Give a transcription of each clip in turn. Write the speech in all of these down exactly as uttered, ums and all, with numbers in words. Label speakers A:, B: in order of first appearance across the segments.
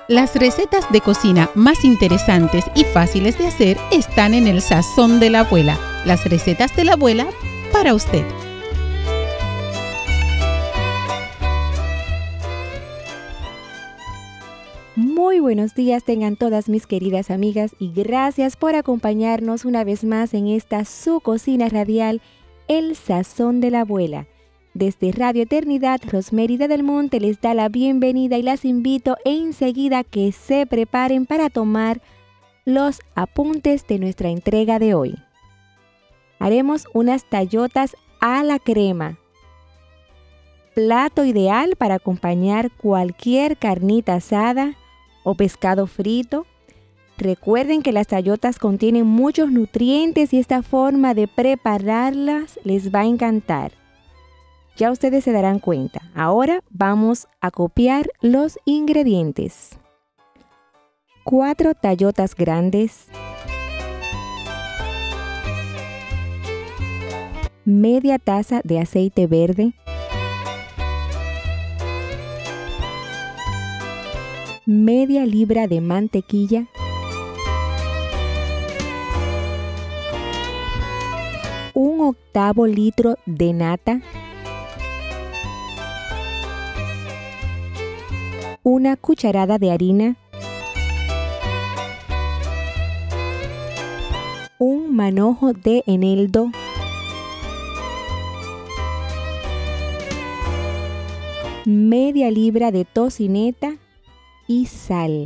A: Las recetas de cocina más interesantes y fáciles de hacer están en el Sazón de la Abuela. Las recetas de la abuela para usted.
B: Muy buenos días tengan todas mis queridas amigas y gracias por acompañarnos una vez más en esta su cocina radial, El Sazón de la Abuela. Desde Radio Eternidad, Rosmérida del Monte les da la bienvenida y las invito enseguida a que se preparen para tomar los apuntes de nuestra entrega de hoy. Haremos unas tallotas a la crema. Plato ideal para acompañar cualquier carnita asada o pescado frito. Recuerden que las tallotas contienen muchos nutrientes y esta forma de prepararlas les va a encantar. Ya ustedes se darán cuenta. Ahora vamos a copiar los ingredientes. Cuatro tallotas grandes. Media taza de aceite verde. Media libra de mantequilla. Un octavo litro de nata. Una cucharada de harina. Un manojo de eneldo. Media libra de tocineta y sal.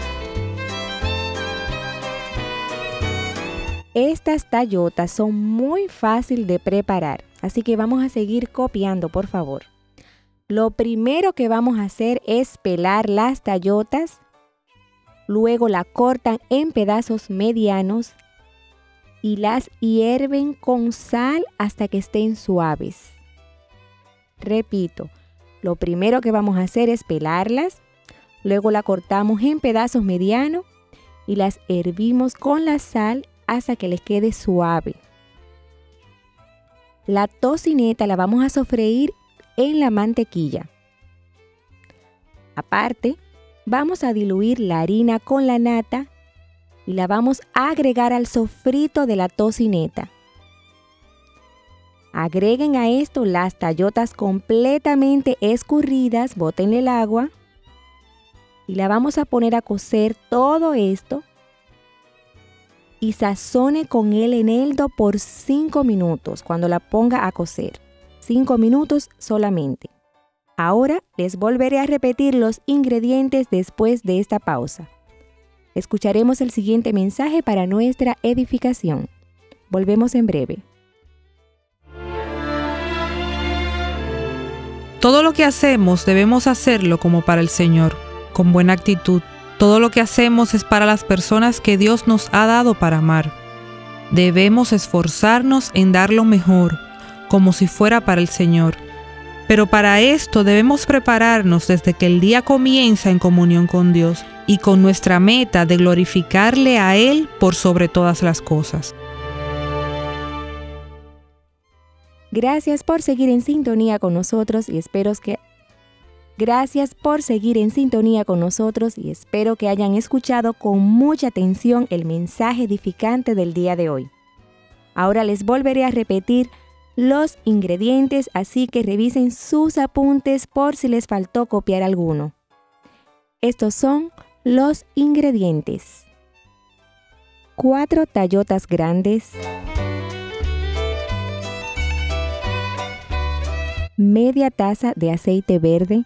B: Estas tallotas son muy fáciles de preparar, así que vamos a seguir copiando, por favor. Lo primero que vamos a hacer es pelar las tallotas, luego la cortan en pedazos medianos y las hierven con sal hasta que estén suaves. Repito, lo primero que vamos a hacer es pelarlas, luego la cortamos en pedazos medianos y las hervimos con la sal hasta que les quede suave. La tocineta la vamos a sofreír en la mantequilla. Aparte, vamos a diluir la harina con la nata y la vamos a agregar al sofrito de la tocineta. Agreguen a esto las tallotas completamente escurridas, bótenle el agua y la vamos a poner a cocer todo esto y sazone con el eneldo por cinco minutos cuando la ponga a cocer. cinco minutos solamente. Ahora les volveré a repetir los ingredientes después de esta pausa. Escucharemos el siguiente mensaje para nuestra edificación. Volvemos en breve.
C: Todo lo que hacemos debemos hacerlo como para el Señor, con buena actitud. Todo lo que hacemos es para las personas que Dios nos ha dado para amar. Debemos esforzarnos en dar lo mejor, como si fuera para el Señor. Pero para esto debemos prepararnos desde que el día comienza en comunión con Dios y con nuestra meta de glorificarle a Él por sobre todas las cosas.
B: Gracias por seguir en sintonía con nosotros y espero que Gracias por seguir en sintonía con nosotros y espero que hayan escuchado con mucha atención el mensaje edificante del día de hoy. Ahora les volveré a repetir los ingredientes, así que revisen sus apuntes por si les faltó copiar alguno. Estos son los ingredientes. Cuatro tallotas grandes. Media taza de aceite verde.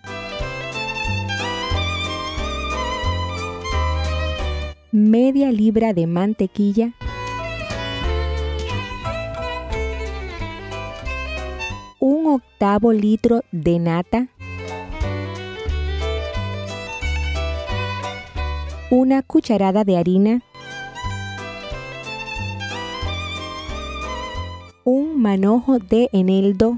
B: Media libra de mantequilla. Un octavo litro de nata. Una cucharada de harina. Un manojo de eneldo.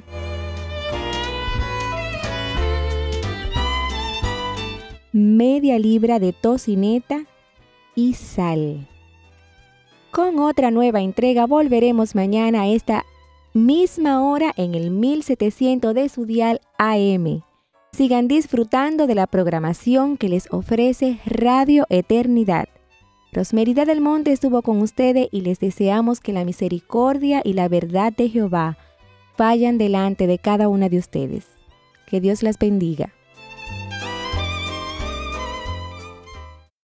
B: Media libra de tocineta y sal. Con otra nueva entrega volveremos mañana a esta misma hora en el mil setecientos de su dial A M. Sigan disfrutando de la programación que les ofrece Radio Eternidad. Rosmerida del Monte estuvo con ustedes y les deseamos que la misericordia y la verdad de Jehová vayan delante de cada una de ustedes. Que Dios las bendiga.